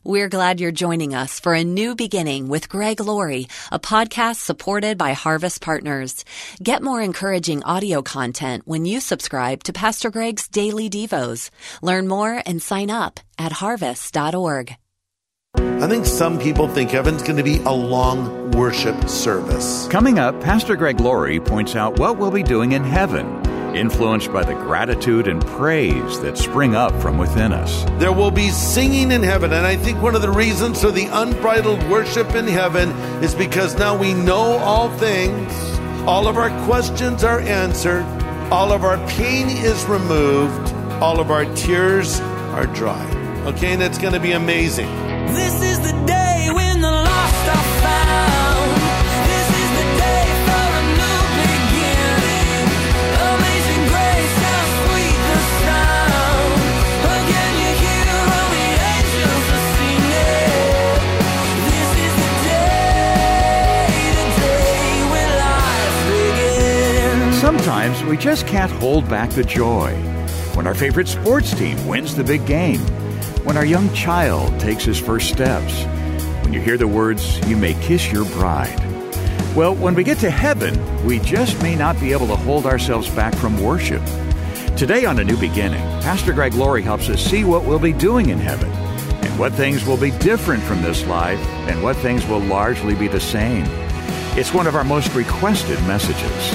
We're glad you're joining us for A New Beginning with Greg Laurie, a podcast supported by Harvest Partners. Get more encouraging audio content when you subscribe to Pastor Greg's Daily Devos. Learn more and sign up at harvest.org. I think some people think heaven's going to be a long worship service. Coming up, Pastor Greg Laurie points out what we'll be doing in heaven, influenced by the gratitude and praise that spring up from within us. There will be singing in heaven, and I think one of the reasons for the unbridled worship in heaven is because now we know all things, all of our questions are answered, all of our pain is removed, all of our tears are dry. Okay, and it's going to be amazing. This is the day when the lost are found. This is the day for a new beginning. Amazing grace, how sweet the sound. Again you hear all the angels are singing. This is the day when life begins. Sometimes we just can't hold back the joy. When our favorite sports team wins the big game. When our young child takes his first steps, when you hear the words, "You may kiss your bride." Well, when we get to heaven, we just may not be able to hold ourselves back from worship. Today on A New Beginning, Pastor Greg Laurie helps us see what we'll be doing in heaven, and what things will be different from this life, and what things will largely be the same. It's one of our most requested messages.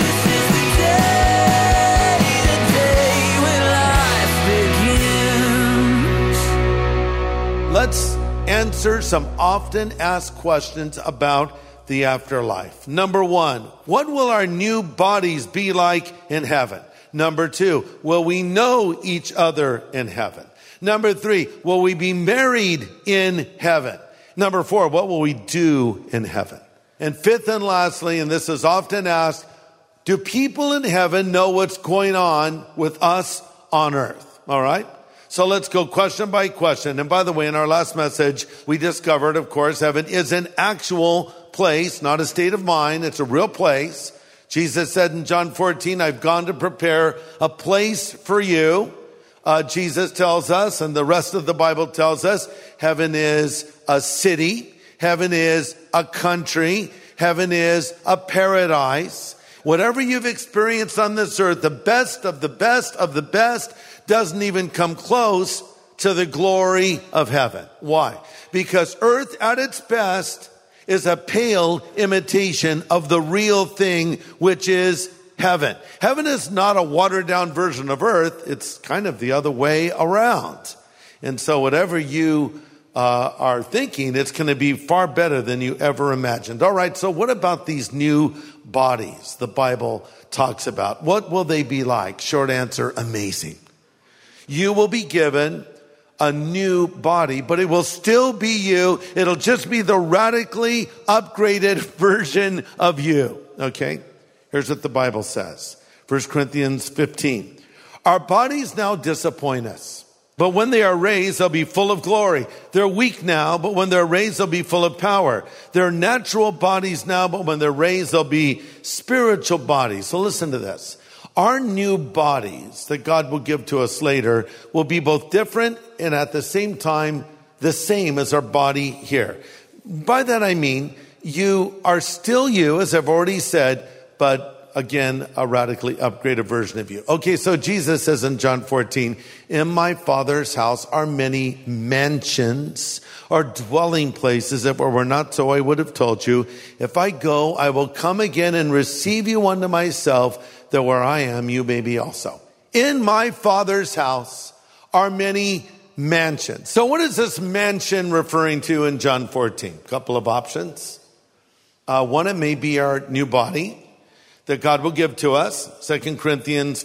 Let's answer some often asked questions about the afterlife. Number one, what will our new bodies be like in heaven? Number two, will we know each other in heaven? Number three, will we be married in heaven? Number four, what will we do in heaven? And fifth and lastly, and this is often asked, do people in heaven know what's going on with us on earth? All right? So let's go question by question. And by the way, in our last message, we discovered, of course, heaven is an actual place, not a state of mind. It's a real place. Jesus said in John 14, I've gone to prepare a place for you. Jesus tells us, and the rest of the Bible tells us, heaven is a city. Heaven is a country. Heaven is a paradise. Whatever you've experienced on this earth, the best of the best of the best doesn't even come close to the glory of heaven. Why? Because earth at its best is a pale imitation of the real thing, which is heaven. Heaven is not a watered down version of earth. It's kind of the other way around. And so whatever you are thinking, it's going to be far better than you ever imagined. All right, so what about these new bodies the Bible talks about? What will they be like? Short answer, amazing. You will be given a new body, but it will still be you. It'll just be the radically upgraded version of you. Okay? Here's what the Bible says. 1 Corinthians 15. Our bodies now disappoint us, but when they are raised, they'll be full of glory. They're weak now, but when they're raised, they'll be full of power. They're natural bodies now, but when they're raised, they'll be spiritual bodies. So listen to this. Our new bodies that God will give to us later will be both different and at the same time the same as our body here. By that I mean you are still you, as I've already said, but again, a radically upgraded version of you. Okay, so Jesus says in John 14, in my Father's house are many mansions or dwelling places. If it were not so, I would have told you. If I go, I will come again and receive you unto myself, that where I am, you may be also. In my Father's house are many mansions. So what is this mansion referring to in John 14? A couple of options. One, it may be our new body that God will give to us. 2 Corinthians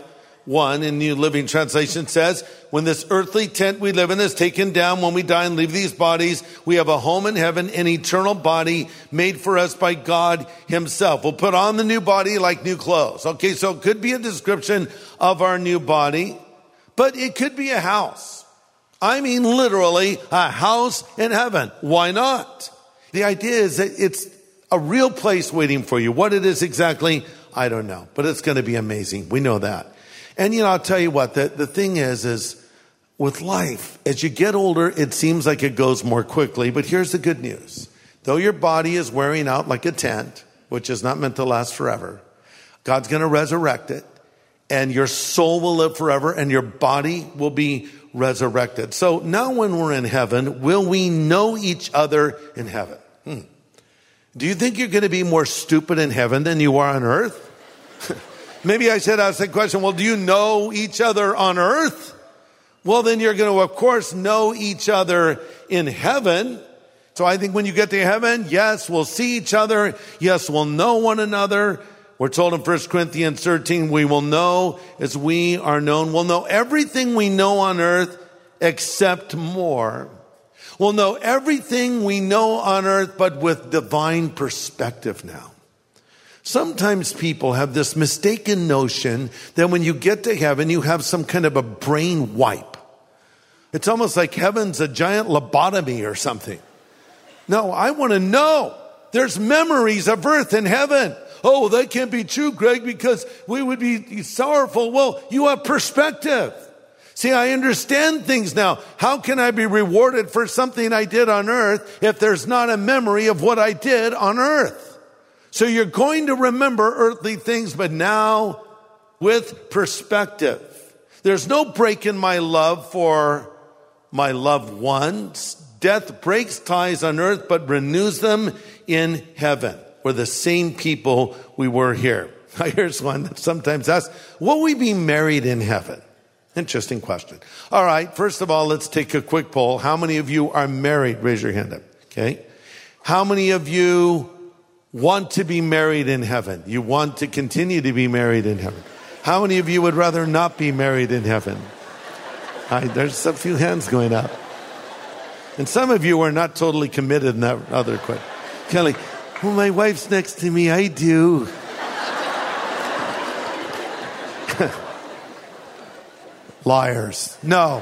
5:1 in New Living Translation says, when this earthly tent we live in is taken down, when we die and leave these bodies, we have a home in heaven, an eternal body made for us by God himself. We'll put on the new body like new clothes. Okay, so it could be a description of our new body, but it could be a house. I mean, literally a house in heaven. Why not? The idea is that it's a real place waiting for you. What it is exactly, I don't know, but it's going to be amazing. We know that. And I'll tell you what, the thing is with life, as you get older, it seems like it goes more quickly. But here's the good news. Though your body is wearing out like a tent, which is not meant to last forever, God's going to resurrect it, and your soul will live forever, and your body will be resurrected. So now when we're in heaven, will we know each other in heaven? Do you think you're going to be more stupid in heaven than you are on earth? Maybe I should ask the question, well, do you know each other on earth? Well, then you're going to, of course, know each other in heaven. So I think when you get to heaven, yes, we'll see each other. Yes, we'll know one another. We're told in 1 Corinthians 13, we will know as we are known. We'll know everything we know on earth except more. We'll know everything we know on earth, but with divine perspective now. Sometimes people have this mistaken notion that when you get to heaven, you have some kind of a brain wipe. It's almost like heaven's a giant lobotomy or something. No, I want to know. There's memories of earth in heaven. Oh, that can't be true, Greg, because we would be sorrowful. Well, you have perspective. See, I understand things now. How can I be rewarded for something I did on earth if there's not a memory of what I did on earth? So you're going to remember earthly things, but now with perspective. There's no break in my love for my loved ones. Death breaks ties on earth, but renews them in heaven. We're the same people we were here. Here's one that sometimes asks, will we be married in heaven? Interesting question. All right, first of all, let's take a quick poll. How many of you are married? Raise your hand up, okay? How many of you want to be married in heaven? You want to continue to be married in heaven. How many of you would rather not be married in heaven? There's a few hands going up. And some of you are not totally committed in that other question. Kind of like, well, my wife's next to me, I do. Liars. No.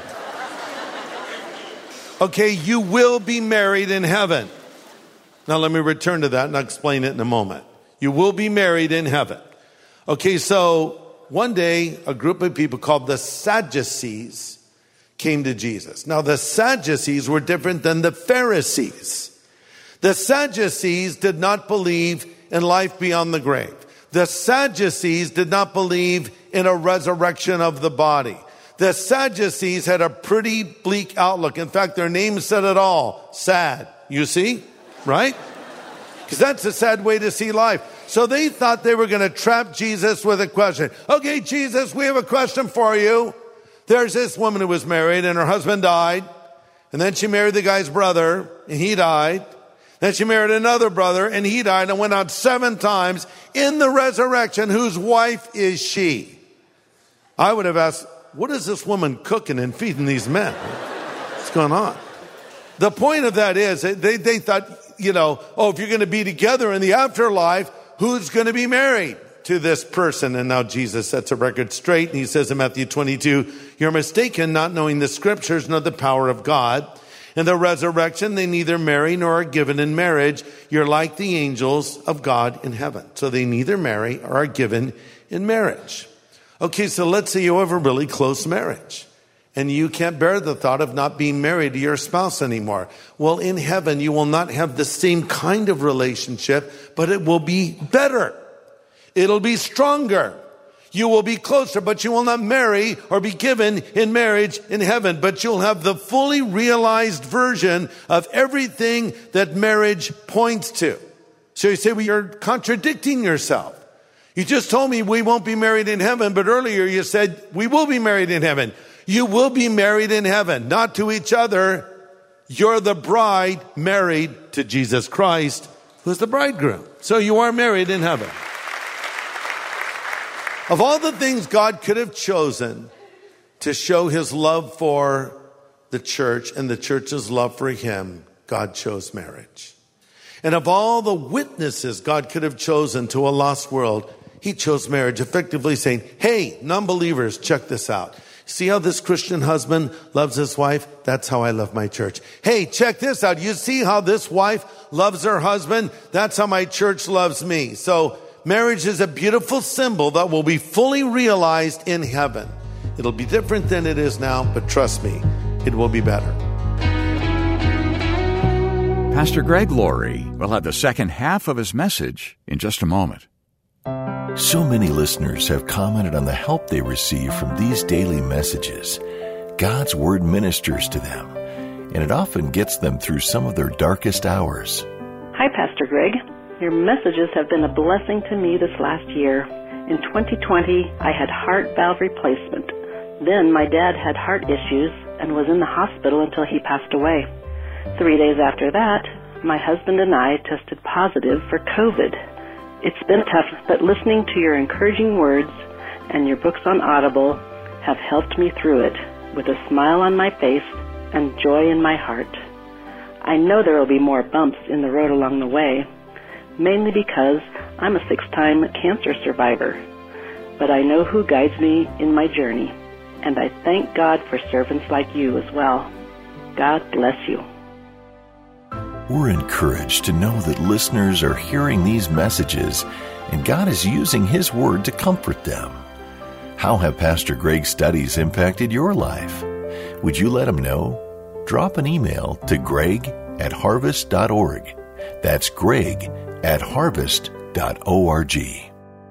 Okay, you will be married in heaven. Now let me return to that and I'll explain it in a moment. You will be married in heaven. Okay, so one day a group of people called the Sadducees came to Jesus. Now the Sadducees were different than the Pharisees. The Sadducees did not believe in life beyond the grave. The Sadducees did not believe in a resurrection of the body. The Sadducees had a pretty bleak outlook. In fact, their name said it all. Sad. You see? Right? Because that's a sad way to see life. So they thought they were going to trap Jesus with a question. Okay, Jesus, we have a question for you. There's this woman who was married and her husband died. And then she married the guy's brother and he died. Then she married another brother and he died and went out 7 times. In the resurrection, whose wife is she? I would have asked, what is this woman cooking and feeding these men? What's going on? The point of that is they thought, if you're going to be together in the afterlife, who's going to be married to this person? And now Jesus sets a record straight. And he says in Matthew 22, you're mistaken, not knowing the scriptures nor the power of God. In the resurrection, they neither marry nor are given in marriage. You're like the angels of God in heaven. So they neither marry or are given in marriage. Okay, so let's say you have a really close marriage and you can't bear the thought of not being married to your spouse anymore. Well, in heaven, you will not have the same kind of relationship, but it will be better. It'll be stronger. You will be closer, but you will not marry or be given in marriage in heaven, but you'll have the fully realized version of everything that marriage points to. So you say, well, you're contradicting yourself. You just told me we won't be married in heaven, but earlier you said we will be married in heaven. You will be married in heaven, not to each other. You're the bride married to Jesus Christ, who's the bridegroom. So you are married in heaven. Of all the things God could have chosen to show his love for the church and the church's love for him, God chose marriage. And of all the witnesses God could have chosen to a lost world, he chose marriage, effectively saying, hey, non-believers, check this out. See how this Christian husband loves his wife? That's how I love my church. Hey, check this out. You see how this wife loves her husband? That's how my church loves me. So marriage is a beautiful symbol that will be fully realized in heaven. It'll be different than it is now, but trust me, it will be better. Pastor Greg Laurie will have the second half of his message in just a moment. So many listeners have commented on the help they receive from these daily messages. God's Word ministers to them, and it often gets them through some of their darkest hours. Hi, Pastor Greg. Your messages have been a blessing to me this last year. In 2020, I had heart valve replacement. Then my dad had heart issues and was in the hospital until he passed away. 3 days after that, my husband and I tested positive for COVID. It's been tough, but listening to your encouraging words and your books on Audible have helped me through it with a smile on my face and joy in my heart. I know there will be more bumps in the road along the way, mainly because I'm a 6-time cancer survivor. But I know who guides me in my journey, and I thank God for servants like you as well. God bless you. We're encouraged to know that listeners are hearing these messages and God is using His Word to comfort them. How have Pastor Greg's studies impacted your life? Would you let him know? Drop an email to greg@harvest.org. That's greg@harvest.org.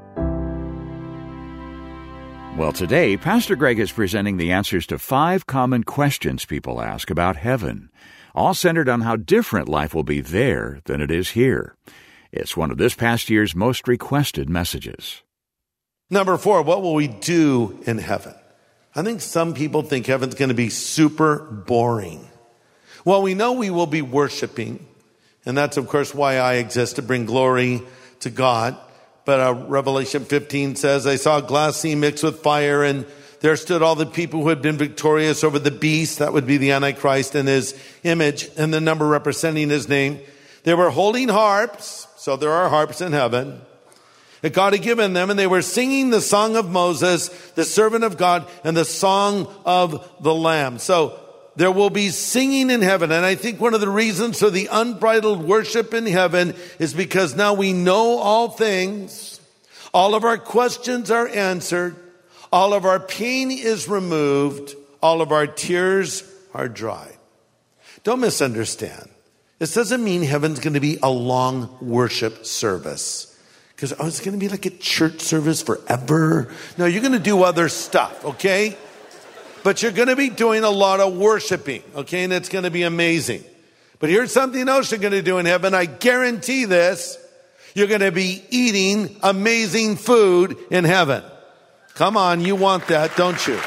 Well, today, Pastor Greg is presenting the answers to 5 common questions people ask about heaven, all centered on how different life will be there than it is here. It's one of this past year's most requested messages. Number 4, what will we do in heaven? I think some people think heaven's going to be super boring. Well, we know we will be worshiping, and that's, of course, why I exist, to bring glory to God. But Revelation 15 says, I saw a glass sea mixed with fire, and there stood all the people who had been victorious over the beast, that would be the Antichrist, and his image, and the number representing his name. They were holding harps, so there are harps in heaven, that God had given them, and they were singing the song of Moses, the servant of God, and the song of the Lamb. So there will be singing in heaven. And I think one of the reasons for the unbridled worship in heaven is because now we know all things. All of our questions are answered. All of our pain is removed. All of our tears are dried. Don't misunderstand. This doesn't mean heaven's going to be a long worship service. Because, it's going to be like a church service forever. No, you're going to do other stuff, okay? But you're going to be doing a lot of worshiping, okay? And it's going to be amazing. But here's something else you're going to do in heaven. I guarantee this. You're going to be eating amazing food in heaven. Come on, you want that, don't you?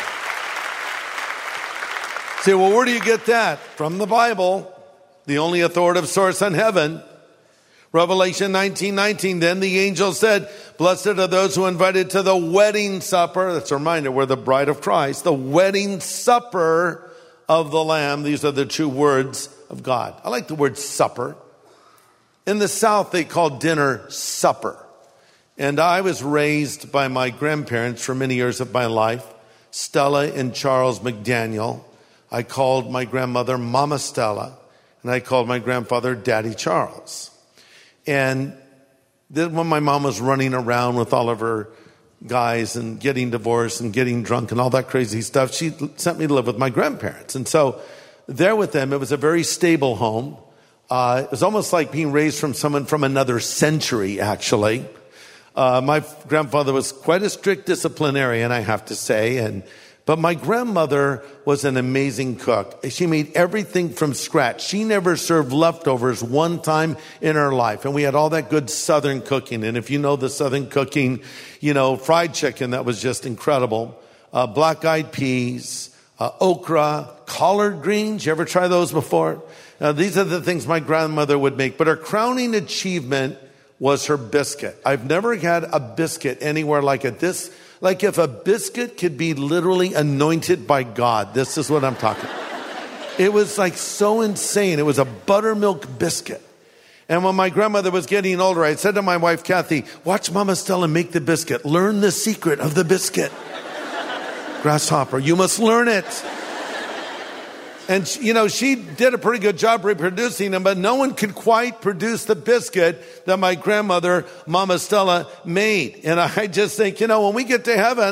Say, well, where do you get that? From the Bible, the only authoritative source on heaven. Revelation 19:19, then the angel said, blessed are those who are invited to the wedding supper. That's a reminder, we're the bride of Christ. The wedding supper of the Lamb. These are the 2 words of God. I like the word supper. In the South, they call dinner supper. And I was raised by my grandparents for many years of my life, Stella and Charles McDaniel. I called my grandmother Mama Stella, and I called my grandfather Daddy Charles. And then when my mom was running around with all of her guys and getting divorced and getting drunk and all that crazy stuff, she sent me to live with my grandparents. And so there with them, it was a very stable home. It was almost like being raised from someone from another century, actually. My grandfather was quite a strict disciplinarian, I have to say, but my grandmother was an amazing cook. She made everything from scratch. She never served leftovers one time in her life. And we had all that good Southern cooking. And if you know the Southern cooking, fried chicken, that was just incredible. Black-eyed peas, okra, collard greens. You ever try those before? These are the things my grandmother would make. But her crowning achievement was her biscuit. I've never had a biscuit anywhere like it. Like if a biscuit could be literally anointed by God, this is what I'm talking about. It was like so insane. It was a buttermilk biscuit. And when my grandmother was getting older, I said to my wife, Kathy, watch Mama Stella make the biscuit. Learn the secret of the biscuit. Grasshopper, you must learn it. And, she did a pretty good job reproducing them, but no one could quite produce the biscuit that my grandmother, Mama Stella, made. And I just think, when we get to heaven,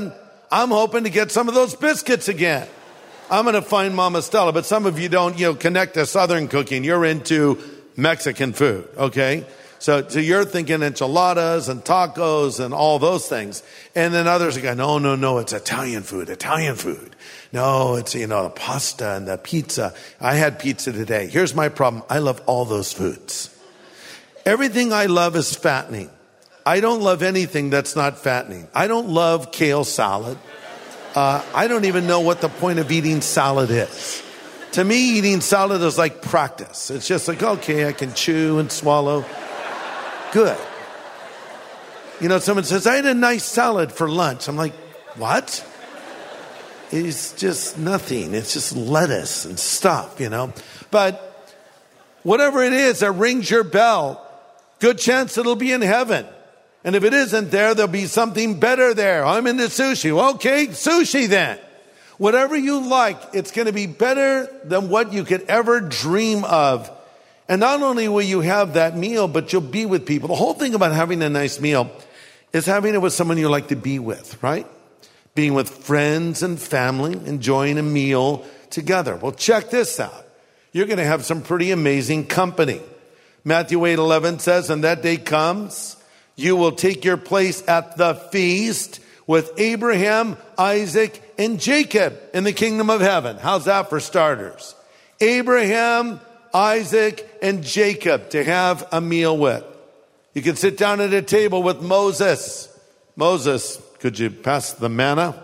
I'm hoping to get some of those biscuits again. I'm going to find Mama Stella, but some of you don't, connect to Southern cooking. You're into Mexican food, okay? So you're thinking enchiladas and tacos and all those things. And then others are going, no, it's Italian food. No, it's, the pasta and the pizza. I had pizza today. Here's my problem. I love all those foods. Everything I love is fattening. I don't love anything that's not fattening. I don't love kale salad. I don't even know what the point of eating salad is. To me, eating salad is like practice. It's just like, okay, I can chew and swallow. Good. Someone says, I had a nice salad for lunch. I'm like, what? It's just nothing. It's just lettuce and stuff, But whatever it is that rings your bell, good chance it'll be in heaven. And if it isn't there, there'll be something better there. I'm into sushi. Okay, sushi then. Whatever you like, it's going to be better than what you could ever dream of. And not only will you have that meal, but you'll be with people. The whole thing about having a nice meal is having it with someone you like to be with, right? Being with friends and family, enjoying a meal together. Well, check this out. You're going to have some pretty amazing company. Matthew 8:11 says, and that day comes, you will take your place at the feast with Abraham, Isaac, and Jacob in the kingdom of heaven. How's that for starters? Abraham, Isaac, and Jacob to have a meal with. You can sit down at a table with Moses. Moses, could you pass the manna?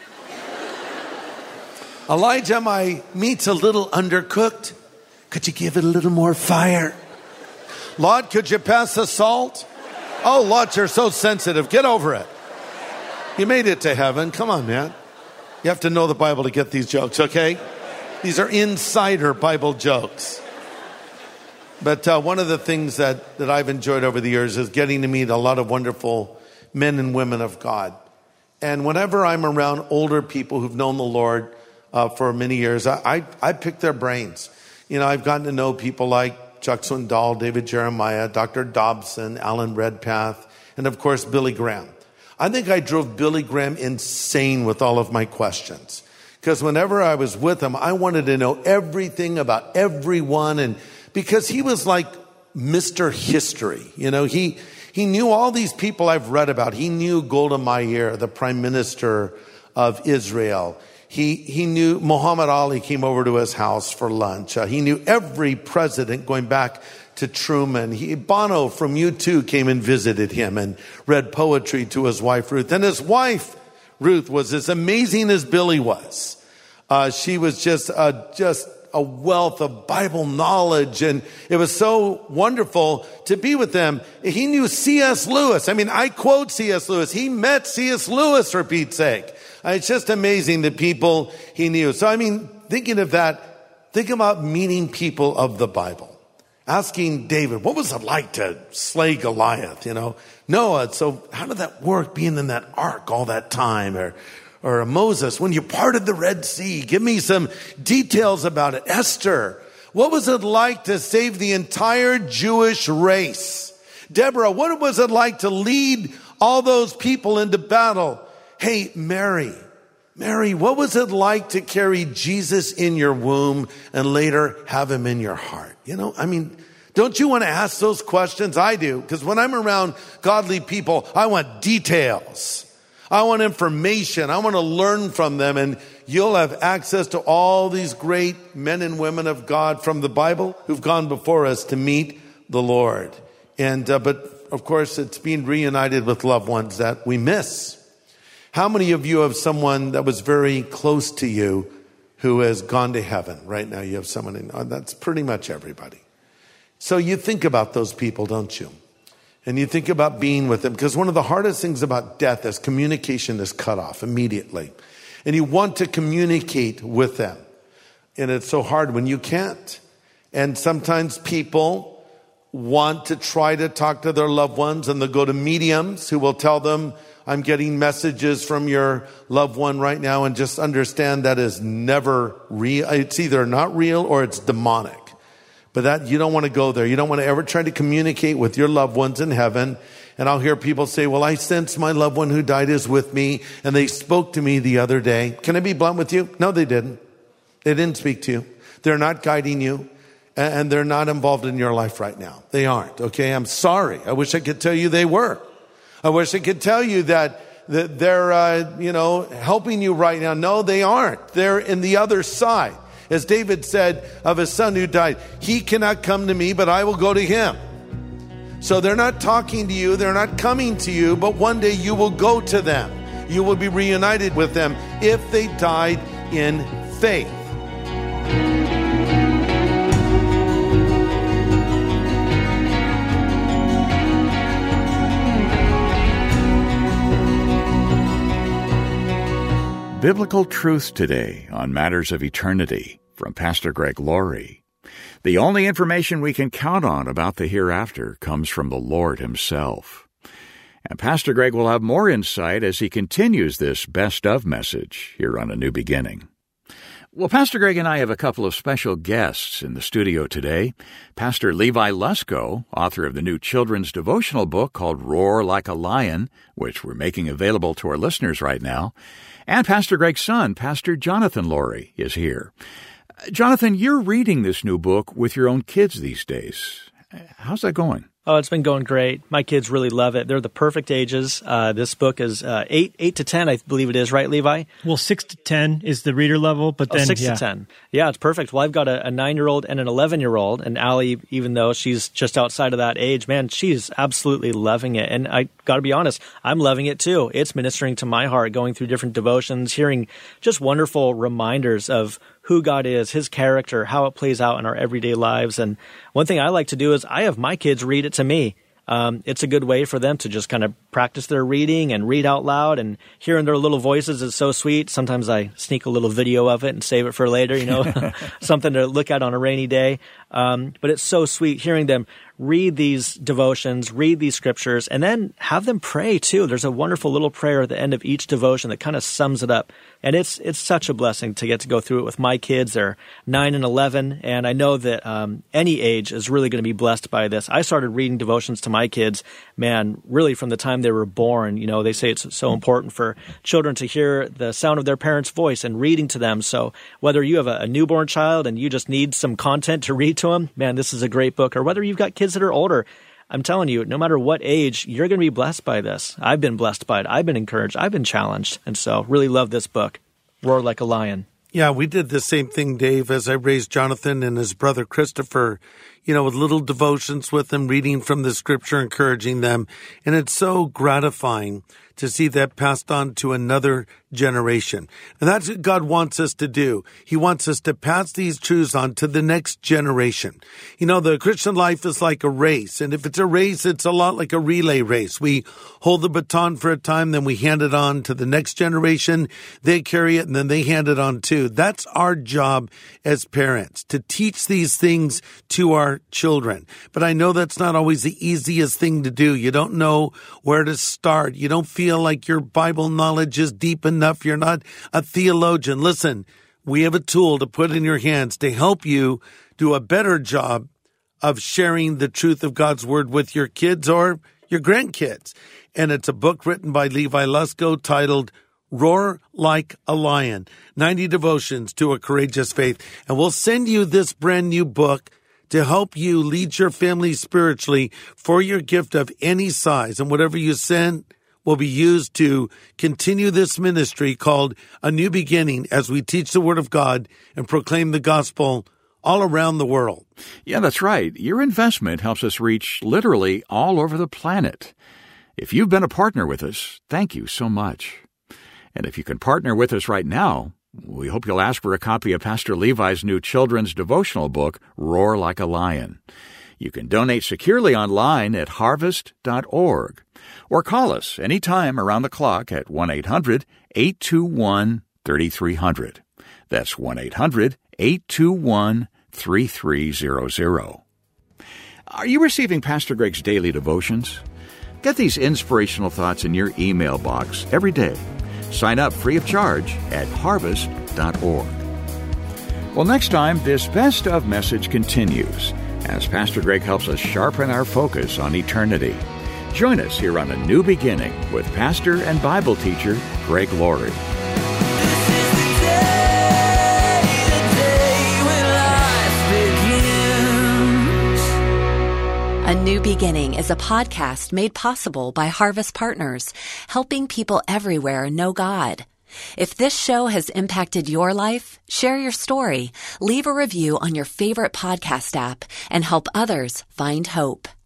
Elijah, my meat's a little undercooked. Could you give it a little more fire? Lot, could you pass the salt? Oh, Lot, you're so sensitive. Get over it. You made it to heaven. Come on, man. You have to know the Bible to get these jokes, okay? These are insider Bible jokes. But one of the things that I've enjoyed over the years is getting to meet a lot of wonderful men and women of God. And whenever I'm around older people who've known the Lord for many years, I pick their brains. I've gotten to know people like Chuck Swindoll, David Jeremiah, Dr. Dobson, Alan Redpath, and of course, Billy Graham. I think I drove Billy Graham insane with all of my questions. Because whenever I was with him, I wanted to know everything about everyone. And because he was like Mr. History. He knew all these people I've read about. He knew Golda Meir, the prime minister of Israel. He knew Muhammad Ali came over to his house for lunch. He knew every president going back to Truman. Bono from U2 came and visited him and read poetry to his wife, Ruth. And his wife, Ruth, was as amazing as Billy was. She was just a wealth of Bible knowledge, and it was so wonderful to be with them. He knew C.S. Lewis. I quote C.S. Lewis. He met C.S. Lewis, for Pete's sake. It's just amazing the people he knew. So, thinking of that, think about meeting people of the Bible. Asking David, what was it like to slay Goliath? Noah, so how did that work being in that ark all that time? Or Moses, when you parted the Red Sea, give me some details about it. Esther, what was it like to save the entire Jewish race? Deborah, what was it like to lead all those people into battle? Hey, Mary, what was it like to carry Jesus in your womb and later have him in your heart? Don't you want to ask those questions? I do, because when I'm around godly people, I want details. I want information. I want to learn from them, and you'll have access to all these great men and women of God from the Bible who've gone before us to meet the Lord. But of course, it's being reunited with loved ones that we miss. How many of you have someone that was very close to you who has gone to heaven? Right now, you have someone that's pretty much everybody. So you think about those people, don't you? And you think about being with them, because one of the hardest things about death is communication is cut off immediately. And you want to communicate with them. And it's so hard when you can't. And sometimes people want to try to talk to their loved ones, and they'll go to mediums who will tell them, I'm getting messages from your loved one right now, and just understand that is never real. It's either not real or it's demonic. But that you don't want to go there. You don't want to ever try to communicate with your loved ones in heaven. And I'll hear people say, well, I sense my loved one who died is with me, and they spoke to me the other day. Can I be blunt with you? No, they didn't. They didn't speak to you. They're not guiding you, and they're not involved in your life right now. They aren't, okay? I'm sorry. I wish I could tell you they were. I wish I could tell you that they're, helping you right now. No, they aren't. They're in the other side. As David said of his son who died, he cannot come to me, but I will go to him. So they're not talking to you, they're not coming to you, but one day you will go to them. You will be reunited with them if they died in faith. Biblical truth today on matters of eternity from Pastor Greg Laurie. The only information we can count on about the hereafter comes from the Lord himself. And Pastor Greg will have more insight as he continues this best of message here on A New Beginning. Well, Pastor Greg and I have a couple of special guests in the studio today. Pastor Levi Lusko, author of the new children's devotional book called Roar Like a Lion, which we're making available to our listeners right now. And Pastor Greg's son, Pastor Jonathan Laurie, is here. Jonathan, you're reading this new book with your own kids these days. How's that going? Oh, it's been going great. My kids really love it. They're the perfect ages. This book is 8 to 10, I believe it is, right, Levi? Well, 6 to 10 is the reader level, but then 6 to 10. Yeah, it's perfect. Well, I've got a 9-year-old and an 11-year-old, and Allie, even though she's just outside of that age, man, she's absolutely loving it. And I got to be honest, I'm loving it too. It's ministering to my heart, going through different devotions, hearing just wonderful reminders of who God is, his character, how it plays out in our everyday lives. And one thing I like to do is I have my kids read it to me. It's a good way for them to just kind of practice their reading and read out loud, and hearing their little voices is so sweet. Sometimes I sneak a little video of it and save it for later, something to look at on a rainy day. But it's so sweet hearing them read these devotions, read these scriptures, and then have them pray too. There's a wonderful little prayer at the end of each devotion that kind of sums it up. And it's such a blessing to get to go through it with my kids. They're 9 and 11, and I know that any age is really going to be blessed by this. I started reading devotions to my kids, man, really from the time they were born. They say it's so important for children to hear the sound of their parents' voice and reading to them. So whether you have a newborn child and you just need some content to read to them, man, this is a great book. Or whether you've got kids that are older, I'm telling you, no matter what age, you're going to be blessed by this. I've been blessed by it. I've been encouraged. I've been challenged. And so really love this book, Roar Like a Lion. Yeah, we did the same thing, Dave, as I raised Jonathan and his brother Christopher, with little devotions with them, reading from the scripture, encouraging them. And it's so gratifying to see that passed on to another generation. And that's what God wants us to do. He wants us to pass these truths on to the next generation. The Christian life is like a race. And if it's a race, it's a lot like a relay race. We hold the baton for a time, then we hand it on to the next generation. They carry it, and then they hand it on too. That's our job as parents, to teach these things to our children. But I know that's not always the easiest thing to do. You don't know where to start. You don't feel like your Bible knowledge is deep enough. You're not a theologian. Listen, we have a tool to put in your hands to help you do a better job of sharing the truth of God's word with your kids or your grandkids. And it's a book written by Levi Lusko titled Roar Like a Lion, 90 Devotions to a Courageous Faith. And we'll send you this brand new book to help you lead your family spiritually for your gift of any size. And whatever you send will be used to continue this ministry called A New Beginning as we teach the Word of God and proclaim the gospel all around the world. Yeah, that's right. Your investment helps us reach literally all over the planet. If you've been a partner with us, thank you so much. And if you can partner with us right now, we hope you'll ask for a copy of Pastor Levi's new children's devotional book, Roar Like a Lion. You can donate securely online at harvest.org or call us anytime around the clock at 1-800-821-3300. That's 1-800-821-3300. Are you receiving Pastor Greg's daily devotions? Get these inspirational thoughts in your email box every day. Sign up free of charge at harvest.org. Well, next time, this Best of message continues as Pastor Greg helps us sharpen our focus on eternity. Join us here on A New Beginning with pastor and Bible teacher Greg Laurie. A New Beginning is a podcast made possible by Harvest Partners, helping people everywhere know God. If this show has impacted your life, share your story, leave a review on your favorite podcast app, and help others find hope.